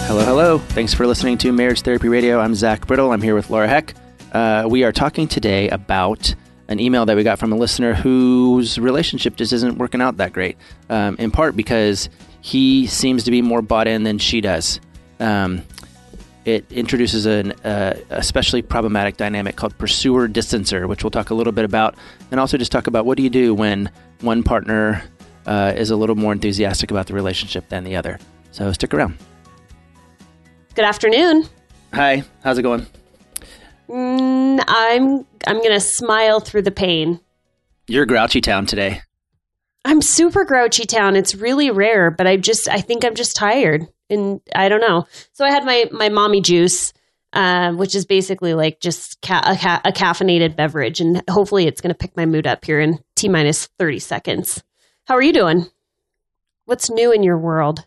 Hello, hello. Thanks for listening to Marriage Therapy Radio. I'm Zach Brittle. I'm here with Laura Heck. We are talking today about an email that we got from a listener whose relationship just isn't working out that great, in part because he seems to be more bought in than she does. It introduces an especially problematic dynamic called pursuer-distancer, which we'll talk a little bit about, and also just talk about what do you do when one partner is a little more enthusiastic about the relationship than the other. So stick around. Good afternoon. Hi, how's it going? I'm going to smile through the pain. You're grouchy town today. I'm super grouchy town. It's really rare, but I think I'm just tired, and I don't know. So I had my mommy juice, which is basically like just a caffeinated beverage, and hopefully it's going to pick my mood up here in T-minus 30 seconds. How are you doing? What's new in your world?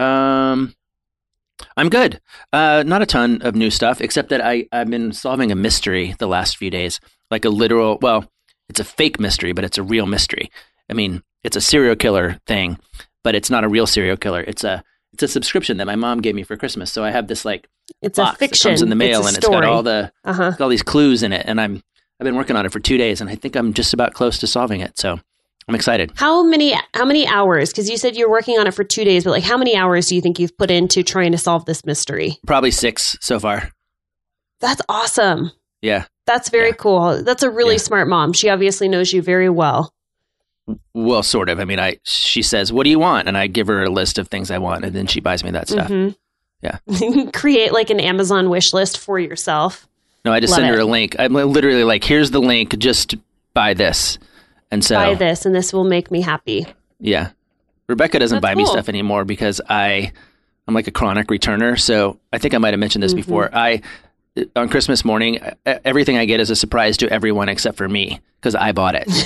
I'm good. Not a ton of new stuff, except that I've been solving a mystery the last few days. Like a literal, well, it's a fake mystery, but it's a real mystery. I mean, it's a serial killer thing, but it's not a real serial killer. It's a subscription that my mom gave me for Christmas. So I have this it's box a fiction. that comes in the mail, and it's got all got all these clues in it. And I've been working on it for 2 days, and I think I'm just about close to solving it. So I'm excited. How many hours? Because you said you're working on it for 2 days, but like how many hours do you think you've put into trying to solve this mystery? Probably 6 so far. That's awesome. Yeah. That's very cool. That's a really smart mom. She obviously knows you very well. Well, sort of. I mean, she says, "What do you want?" And I give her a list of things I want, and then she buys me that stuff. Mm-hmm. Yeah. Create like an Amazon wish list for yourself. No, I just send her a link. I'm literally like, "Here's the link. Just buy this." And so buy this, and this will make me happy. Yeah. Rebecca doesn't buy me stuff anymore because I'm like a chronic returner. So I think I might have mentioned this before. On Christmas morning, everything I get is a surprise to everyone except for me because I bought it.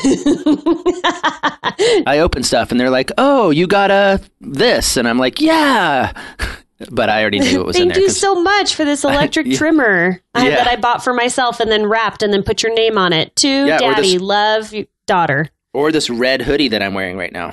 I open stuff and they're like, "Oh, you got this." And I'm like, "Yeah." But I already knew it was in there. Thank you so much for this electric trimmer that I bought for myself and then wrapped and then put your name on it. To Daddy, love, daughter. Or this red hoodie that I'm wearing right now.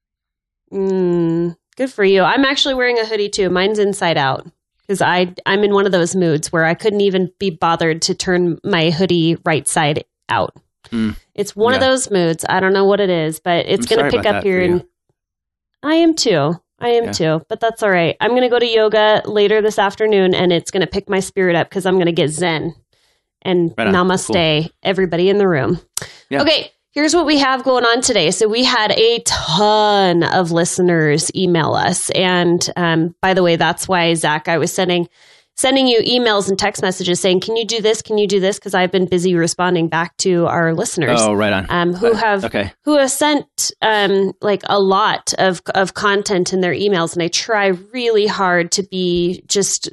Good for you. I'm actually wearing a hoodie too. Mine's inside out because I'm in one of those moods where I couldn't even be bothered to turn my hoodie right side out. It's one of those moods. I don't know what it is, but it's going to pick up here. And I am too. But that's all right. I'm going to go to yoga later this afternoon, and it's going to pick my spirit up because I'm going to get zen. And namaste, everybody in the room. Yeah. Okay, here's what we have going on today. So we had a ton of listeners email us. And by the way, that's why, Zach, I was sending you emails and text messages saying, can you do this? Can you do this? Because I've been busy responding back to our listeners. Oh, right on. Who have sent like a lot of content in their emails. And I try really hard to be just,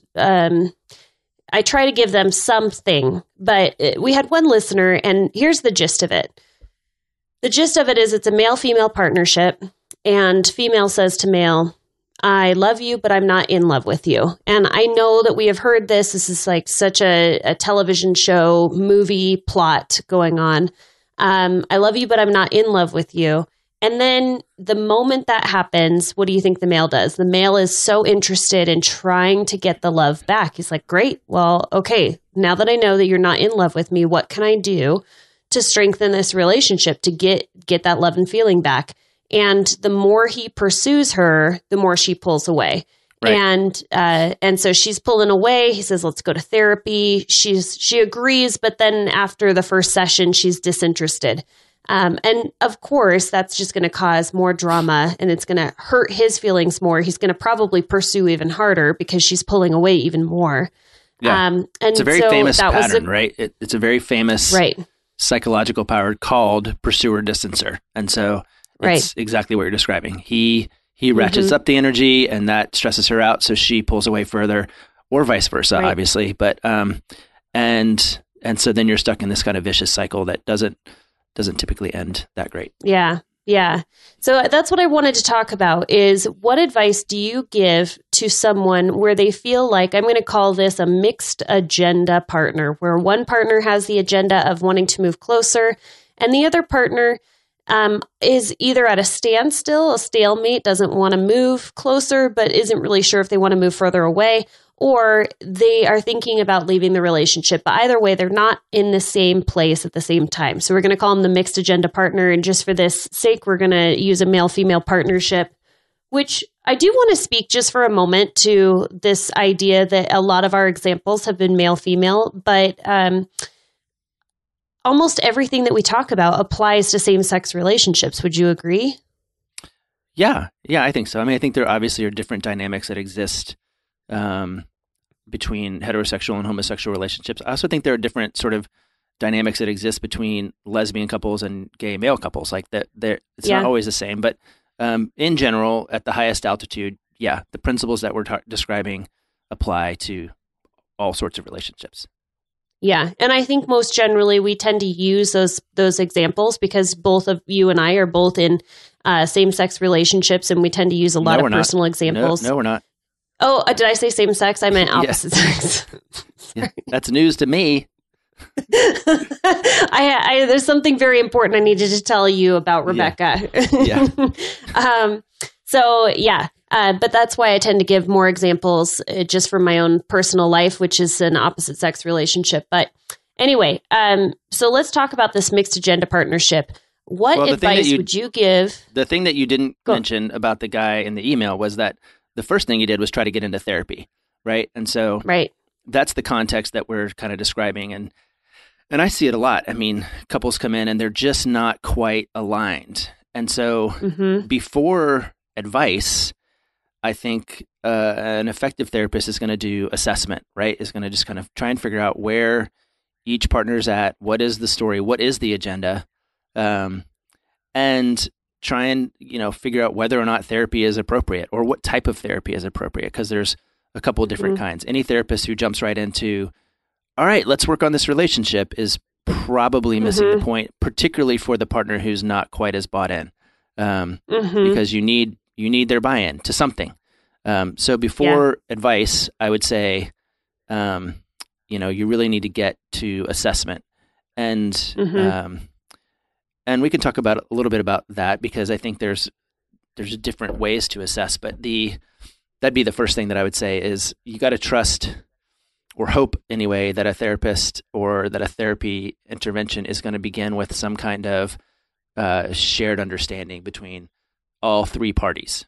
I try to give them something. But we had one listener, and here's the gist of it. The gist of it is it's a male-female partnership, and female says to male, "I love you, but I'm not in love with you." And I know that we have heard this. This is like such a television show, movie plot going on. I love you, but I'm not in love with you. And then the moment that happens, what do you think the male does? The male is so interested in trying to get the love back. He's like, "Great. Well, okay. Now that I know that you're not in love with me, what can I do to strengthen this relationship to get that love and feeling back?" And the more he pursues her, the more she pulls away. Right. And so she's pulling away. He says, "Let's go to therapy." She agrees, but then after the first session, she's disinterested. And of course, that's just going to cause more drama, and it's going to hurt his feelings more. He's going to probably pursue even harder because she's pulling away even more. Yeah. And it's a very famous pattern, right? It's a very famous psychological power called pursuer-distancer. And so it's exactly what you're describing. He ratchets up the energy, and that stresses her out, so she pulls away further, or vice versa, obviously. But and so then you're stuck in this kind of vicious cycle that doesn't typically end that great. Yeah. Yeah. So that's what I wanted to talk about is what advice do you give to someone where they feel like, I'm going to call this a mixed agenda partner, where one partner has the agenda of wanting to move closer and the other partner is either at a standstill, a stalemate, doesn't want to move closer, but isn't really sure if they want to move further away, or they are thinking about leaving the relationship. But either way, they're not in the same place at the same time. So we're going to call them the mixed agenda partner. And just for this sake, we're going to use a male-female partnership, which I do want to speak just for a moment to this idea that a lot of our examples have been male-female, but almost everything that we talk about applies to same-sex relationships. Would you agree? Yeah, I think so. I mean, I think there obviously are different dynamics that exist between heterosexual and homosexual relationships. I also think there are different sort of dynamics that exist between lesbian couples and gay male couples. Like that, it's not always the same, but in general, at the highest altitude, the principles that we're describing apply to all sorts of relationships. Yeah, and I think most generally we tend to use those examples because both of you and I are both in same-sex relationships, and we tend to use a lot of personal examples. No, we're not. Oh, did I say same-sex? I meant opposite sex. Yeah, that's news to me. There's something very important I needed to tell you about Rebecca. Yeah. But that's why I tend to give more examples just from my own personal life, which is an opposite sex relationship. But anyway, so let's talk about this mixed agenda partnership. What advice would you give? The thing that you didn't mention about the guy in the email was that the first thing he did was try to get into therapy, right? And so that's the context that we're kind of describing. And I see it a lot. I mean, couples come in and they're just not quite aligned. And so before advice, I think an effective therapist is going to do assessment, right? Is going to just kind of try and figure out where each partner's at, what is the story, what is the agenda, and try and, figure out whether or not therapy is appropriate or what type of therapy is appropriate, because there's a couple of different kinds. Any therapist who jumps right into, all right, let's work on this relationship is probably missing the point, particularly for the partner who's not quite as bought in, because you need their buy-in to something. So before advice, I would say, you really need to get to assessment, and we can talk about a little bit about that, because I think there's different ways to assess, but that'd be the first thing that I would say is you got to trust or hope anyway that a therapist or that a therapy intervention is going to begin with some kind of shared understanding between all three parties.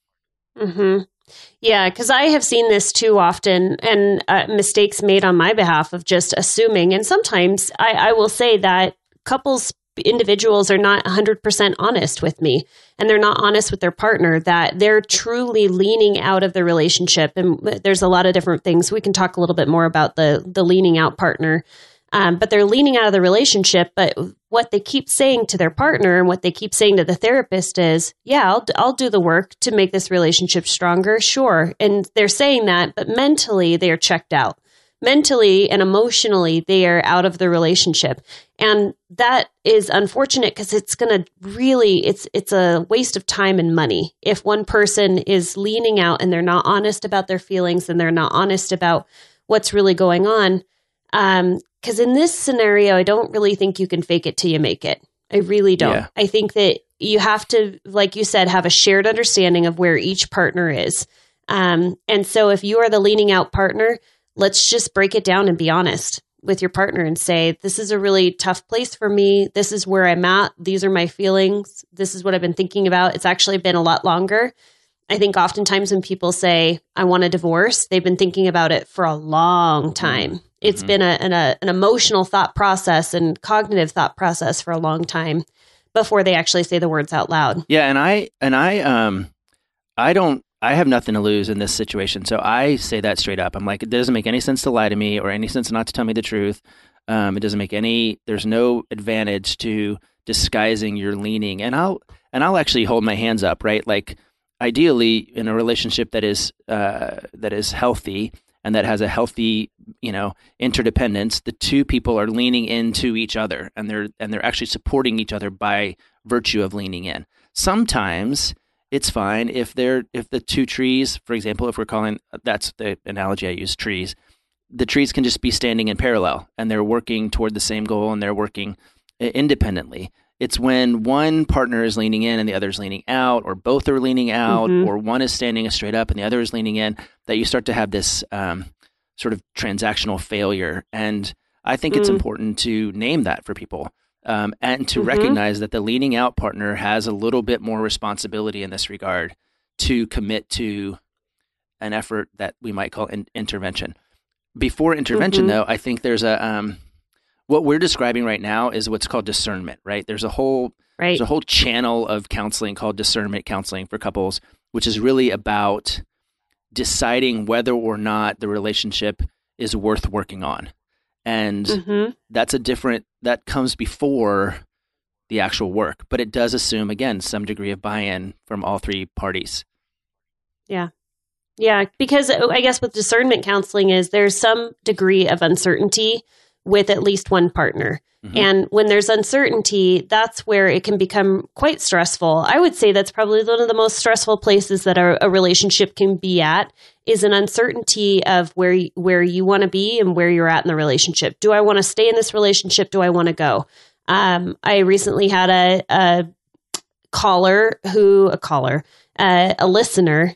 Yeah, because I have seen this too often, and mistakes made on my behalf of just assuming. And sometimes I will say that individuals are not 100% honest with me, and they're not honest with their partner, that they're truly leaning out of the relationship. And there's a lot of different things. We can talk a little bit more about the leaning out partner. But they're leaning out of the relationship. But what they keep saying to their partner and what they keep saying to the therapist is, I'll do the work to make this relationship stronger. Sure. And they're saying that, but mentally they are checked out. Mentally and emotionally, they are out of the relationship. And that is unfortunate because it's going to really, it's a waste of time and money. If one person is leaning out and they're not honest about their feelings and they're not honest about what's really going on, because in this scenario, I don't really think you can fake it till you make it. I really don't. Yeah. I think that you have to, like you said, have a shared understanding of where each partner is. And so if you are the leaning out partner, let's just break it down and be honest with your partner and say, this is a really tough place for me. This is where I'm at. These are my feelings. This is what I've been thinking about. It's actually been a lot longer. I think oftentimes when people say, I want a divorce, they've been thinking about it for a long time. It's been an emotional thought process and cognitive thought process for a long time before they actually say the words out loud. Yeah. I have nothing to lose in this situation. So I say that straight up. I'm like, it doesn't make any sense to lie to me or any sense not to tell me the truth. It doesn't make there's no advantage to disguising your leaning. And I'll actually hold my hands up, right? Like ideally in a relationship that is healthy and that has a healthy, interdependence, the two people are leaning into each other and they're actually supporting each other by virtue of leaning in. Sometimes it's fine if the two trees, for example, if we're calling, that's the analogy I use, trees, the trees can just be standing in parallel and they're working toward the same goal and they're working independently. It's when one partner is leaning in and the other is leaning out, or both are leaning out, or one is standing straight up and the other is leaning in, that you start to have this sort of transactional failure. And I think it's important to name that for people, and to recognize that the leaning out partner has a little bit more responsibility in this regard to commit to an effort that we might call intervention. Before intervention, though, I think there's a what we're describing right now is what's called discernment, right? There's a whole channel of counseling called discernment counseling for couples, which is really about deciding whether or not the relationship is worth working on. And that comes before the actual work, but it does assume, again, some degree of buy-in from all three parties. Yeah. Yeah, because I guess with discernment counseling is there's some degree of uncertainty with at least one partner. And when there's uncertainty, that's where it can become quite stressful. I would say that's probably one of the most stressful places that a relationship can be at, is an uncertainty of where you want to be and where you're at in the relationship. Do I want to stay in this relationship? Do I want to go? I recently had a listener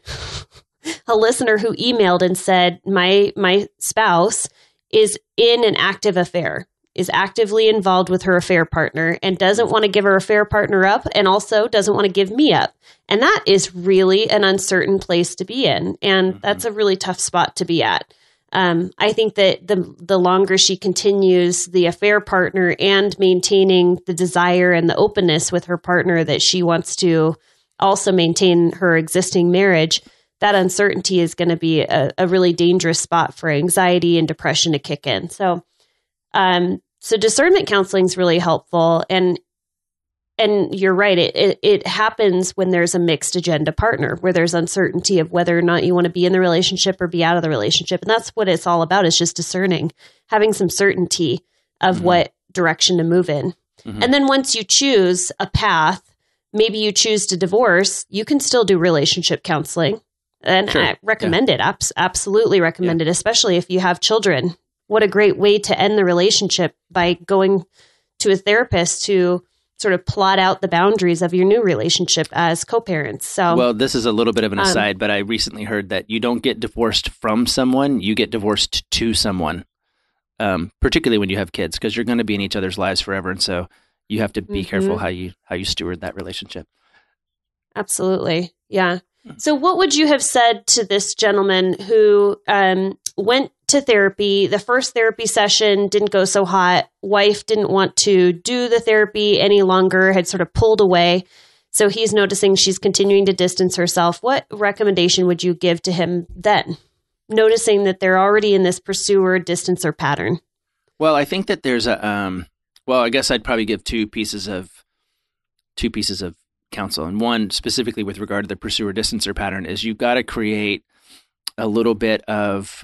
who emailed and said, my spouse is in an active affair, is actively involved with her affair partner, and doesn't want to give her affair partner up, and also doesn't want to give me up. And that is really an uncertain place to be in. And that's a really tough spot to be at. I think that the longer she continues the affair partner and maintaining the desire and the openness with her partner that she wants to also maintain her existing marriage, that uncertainty is going to be a really dangerous spot for anxiety and depression to kick in. So discernment counseling is really helpful. And you're right. It happens when there's a mixed agenda partner, where there's uncertainty of whether or not you want to be in the relationship or be out of the relationship. And that's what it's all about, is just discerning, having some certainty of what direction to move in. And then once you choose a path, maybe you choose to divorce, you can still do relationship counseling. And I recommend it. Absolutely recommend it, especially if you have children. What a great way to end the relationship, by going to a therapist to sort of plot out the boundaries of your new relationship as co-parents. So, well, this is a little bit of an aside, but I recently heard that you don't get divorced from someone, you get divorced to someone, particularly when you have kids, because you're going to be in each other's lives forever. And so you have to be careful how you steward that relationship. Absolutely. Yeah. So what would you have said to this gentleman who went to therapy? The first therapy session didn't go so hot. Wife didn't want to do the therapy any longer, had sort of pulled away. So he's noticing she's continuing to distance herself. What recommendation would you give to him then, noticing that they're already in this pursuer distancer pattern? Well, I think that there's I guess I'd probably give two pieces of counsel. And one specifically with regard to the pursuer distancer pattern is you've got to create a little bit of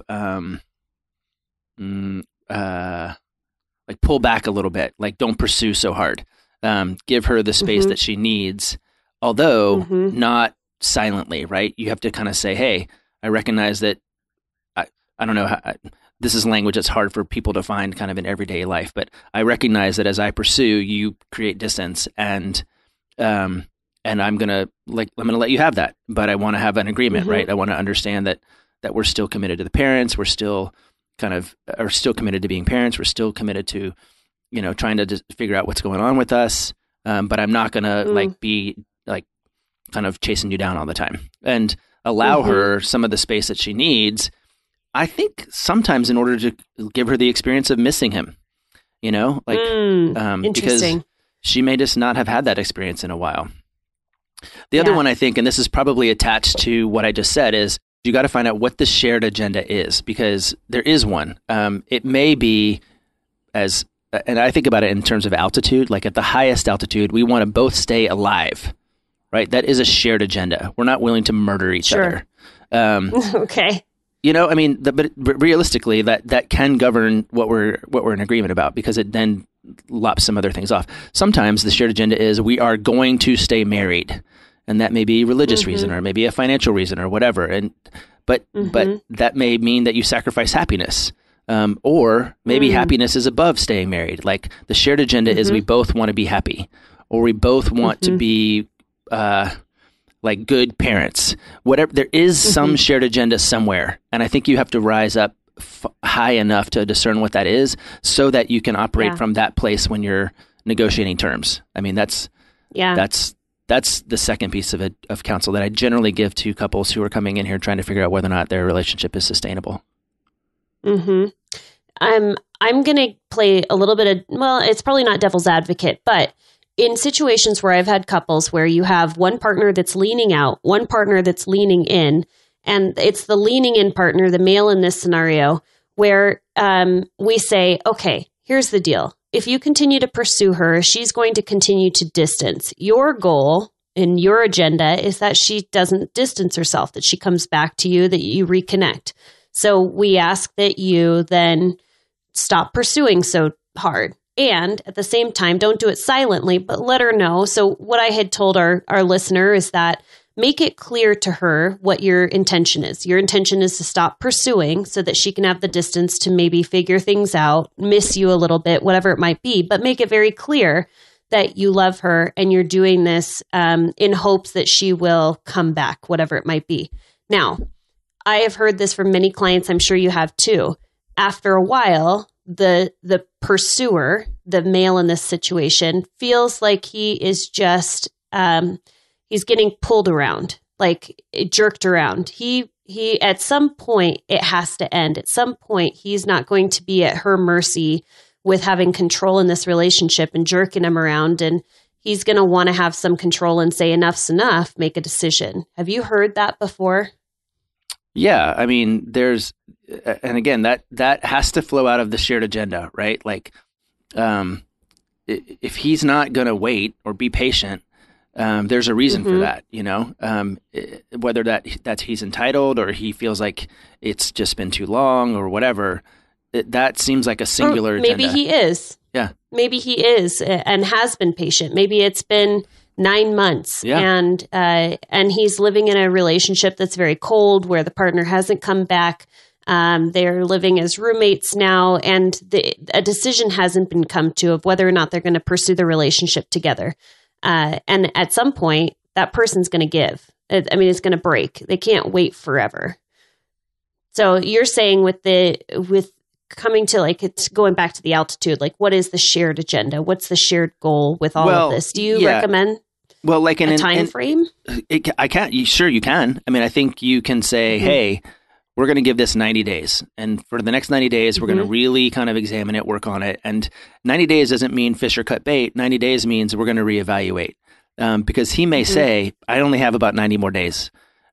like pull back a little bit, like don't pursue so hard. Give her the space that she needs, although not silently, right? You have to kind of say, hey, I recognize that I don't know how, this is language that's hard for people to find kind of in everyday life, but I recognize that as I pursue, you create distance, and I'm going to let you have that, but I want to have an agreement, right? I want to understand that we're still committed to the parents. We're still still committed to being parents. We're still committed to, trying to just figure out what's going on with us. But I'm not going to be kind of chasing you down all the time, and allow her some of the space that she needs. I think sometimes in order to give her the experience of missing him, interesting. Because she may just not have had that experience in a while. The other one, I think, and this is probably attached to what I just said, is you got to find out what the shared agenda is, because there is one. It may be and I think about it in terms of altitude, like at the highest altitude, we want to both stay alive, right? That is a shared agenda. We're not willing to murder each other. Okay. But realistically, that can govern what we're in agreement about, because it then lops some other things off. Sometimes the shared agenda is we are going to stay married, and that may be a religious reason, or maybe a financial reason, or whatever. But that may mean that you sacrifice happiness, or maybe happiness is above staying married. Like the shared agenda is we both want to be happy, or we both want to be like good parents. Whatever, there is some shared agenda somewhere, and I think you have to rise up high enough to discern what that is, so that you can operate from that place when you're negotiating terms. I mean, that's the second piece of counsel that I generally give to couples who are coming in here trying to figure out whether or not their relationship is sustainable. I'm going to play a little bit of, well, it's probably not devil's advocate, but in situations where I've had couples where you have one partner that's leaning out, one partner that's leaning in, and it's the leaning in partner, the male in this scenario, where we say, okay, here's the deal. If you continue to pursue her, she's going to continue to distance. Your goal and your agenda is that she doesn't distance herself, that she comes back to you, that you reconnect. So we ask that you then stop pursuing so hard. And at the same time, don't do it silently, but let her know. So what I had told our listener is that make it clear to her what your intention is. Your intention is to stop pursuing so that she can have the distance to maybe figure things out, miss you a little bit, whatever it might be, but make it very clear that you love her and you're doing this in hopes that she will come back, whatever it might be. Now, I have heard this from many clients. I'm sure you have too. After a while, the pursuer, the male in this situation, feels like he is just he's getting pulled around, like jerked around. He at some point it has to end. At some point he's not going to be at her mercy with having control in this relationship and jerking him around, and he's going to want to have some control and say enough's enough, make a decision. Have you heard that before? Yeah, I mean, and again, that has to flow out of the shared agenda, right? Like, if he's not going to wait or be patient, there's a reason for that, whether that's he's entitled or he feels like it's just been too long or whatever. That seems like a singular agenda. Maybe he is. Yeah. Maybe he is and has been patient. Maybe it's been 9 months and he's living in a relationship that's very cold where the partner hasn't come back. They're living as roommates now, and a decision hasn't been come to of whether or not they're going to pursue the relationship together. And at some point, that person's going to give. It's going to break. They can't wait forever. So you're saying with coming to, like, it's going back to the altitude, like, what is the shared agenda? What's the shared goal with all of this? Do you recommend like a time frame? You can. I mean, I think you can say, hey, we're going to give this 90 days. And for the next 90 days, we're going to really kind of examine it, work on it. And 90 days doesn't mean fish or cut bait. 90 days means we're going to reevaluate. Because he may say, I only have about 90 more days.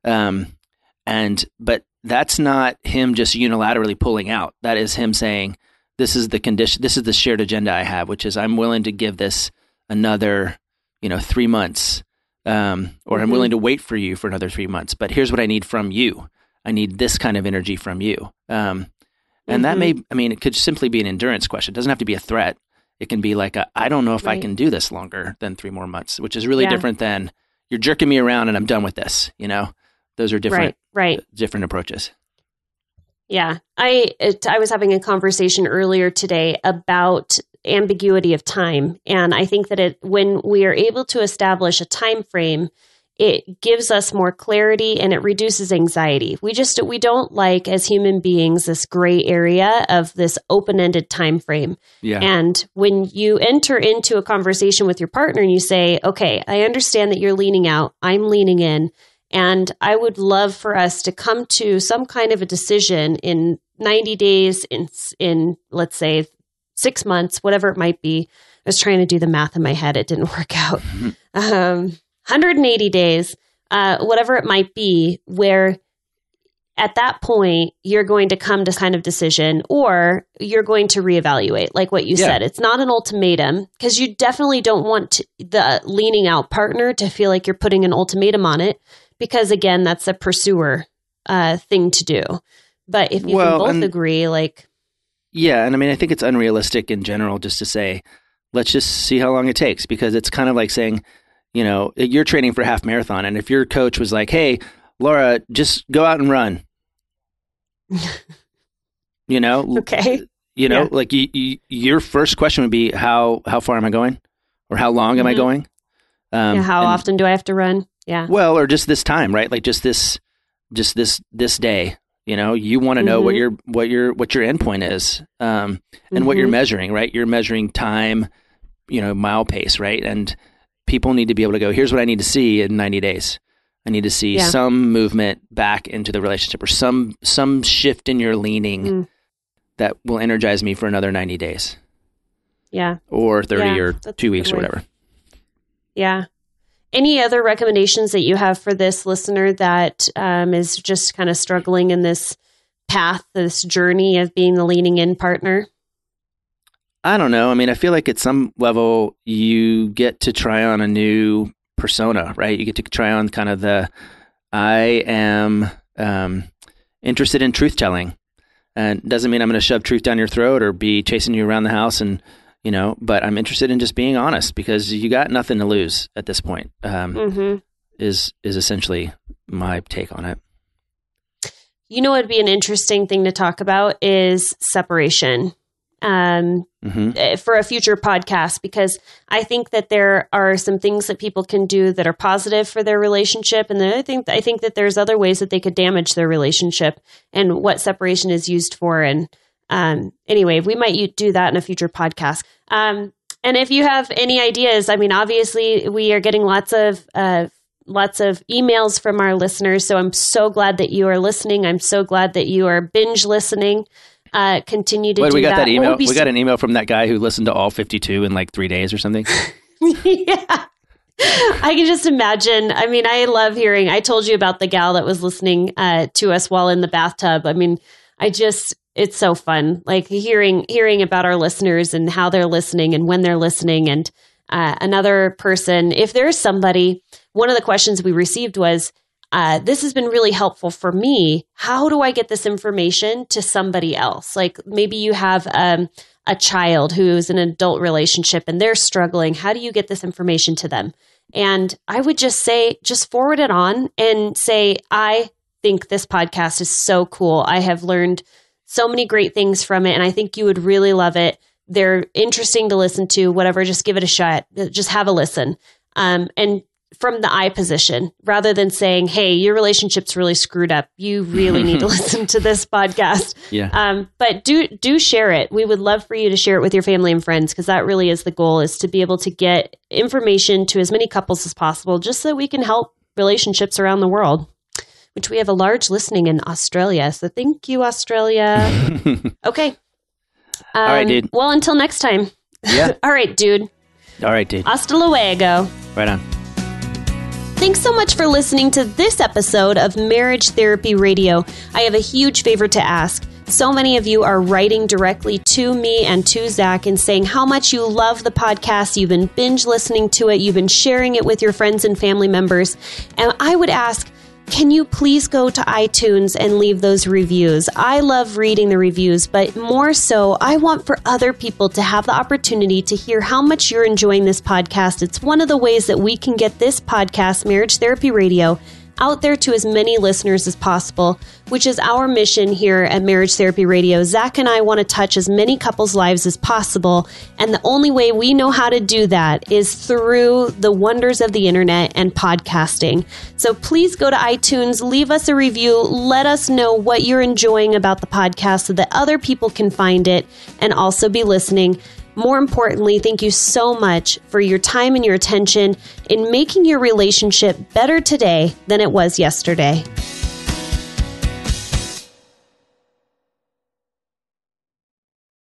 But that's not him just unilaterally pulling out. That is him saying, this is the condition, this is the shared agenda I have, which is I'm willing to give this another, 3 months, or I'm willing to wait for you for another 3 months. But here's what I need from you. I need this kind of energy from you. And that it could simply be an endurance question. It doesn't have to be a threat. It can be like, I don't know if I can do this longer than 3 more months, which is really different than you're jerking me around and I'm done with this. Those are different, different approaches. Yeah. I was having a conversation earlier today about ambiguity of time. And I think that when we are able to establish a time frame, it gives us more clarity and it reduces anxiety. We don't like, as human beings, this gray area of this open-ended time frame. Yeah. And when you enter into a conversation with your partner and you say, okay, I understand that you're leaning out, I'm leaning in, and I would love for us to come to some kind of a decision in 90 days, in let's say 6 months, whatever it might be. I was trying to do the math in my head. It didn't work out. 180 days, whatever it might be, where at that point, you're going to come to kind of decision, or you're going to reevaluate, like what you said. It's not an ultimatum, because you definitely don't want the leaning out partner to feel like you're putting an ultimatum on it, because again, that's a pursuer thing to do. But if you can both agree, like... Yeah, and I think it's unrealistic in general just to say, let's just see how long it takes, because it's kind of like saying, you're training for a half marathon, and if your coach was like, hey, Laura, just go out and run, okay. Like your first question would be, how far am I going? or how long am I going? How often do I have to run? Yeah. Well, or just this time, right? Like just this day. You want to know what your endpoint is, and what you're measuring, right? You're measuring time, mile pace, right? And people need to be able to go, here's what I need to see in 90 days. I need to see some movement back into the relationship, or some shift in your leaning that will energize me for another 90 days. Yeah. Or 30 or 2 weeks or whatever. Yeah. Any other recommendations that you have for this listener that is just kind of struggling in this path, this journey of being the leaning in partner? I don't know. I mean, I feel like at some level you get to try on a new persona, right? You get to try on kind of I am interested in truth telling, and doesn't mean I'm going to shove truth down your throat or be chasing you around the house, and but I'm interested in just being honest, because you got nothing to lose at this point. Is essentially my take on it. It'd be an interesting thing to talk about is separation. For a future podcast, because I think that there are some things that people can do that are positive for their relationship. And then I think that there's other ways that they could damage their relationship, and what separation is used for. And anyway, we might do that in a future podcast. And if you have any ideas, I mean, obviously we are getting lots of emails from our listeners. So I'm so glad that you are listening. I'm so glad that you are binge listening. Continue to do that. We got that email. We got an email from that guy who listened to all 52 in like 3 days or something. Yeah. I can just imagine. I mean, I love hearing. I told you about the gal that was listening to us while in the bathtub. I mean, it's so fun. Like hearing about our listeners and how they're listening and when they're listening. And another person, if there's somebody, one of the questions we received was, this has been really helpful for me. How do I get this information to somebody else? Like maybe you have a child who is in an adult relationship and they're struggling. How do you get this information to them? And I would just say, just forward it on and say, I think this podcast is so cool. I have learned so many great things from it, and I think you would really love it. They're interesting to listen to, whatever. Just give it a shot. Just have a listen. And from the I position, rather than saying, hey, your relationship's really screwed up, you really need to listen to this podcast. Yeah. But do share it. We would love for you to share it with your family and friends, because that really is the goal, is to be able to get information to as many couples as possible, just so we can help relationships around the world, which we have a large listening in Australia. So thank you, Australia. Okay. All right, dude. Well, until next time. Yeah. All right, dude. Hasta luego. Right on. Thanks so much for listening to this episode of Marriage Therapy Radio. I have a huge favor to ask. So many of you are writing directly to me and to Zach and saying how much you love the podcast. You've been binge listening to it. You've been sharing it with your friends and family members. And I would ask, can you please go to iTunes and leave those reviews? I love reading the reviews, but more so, I want for other people to have the opportunity to hear how much you're enjoying this podcast. It's one of the ways that we can get this podcast, Marriage Therapy Radio, out there to as many listeners as possible, which is our mission here at Marriage Therapy Radio. Zach and I want to touch as many couples' lives as possible, and the only way we know how to do that is through the wonders of the internet and podcasting. So please go to iTunes, leave us a review, let us know what you're enjoying about the podcast so that other people can find it and also be listening. More importantly, thank you so much for your time and your attention in making your relationship better today than it was yesterday.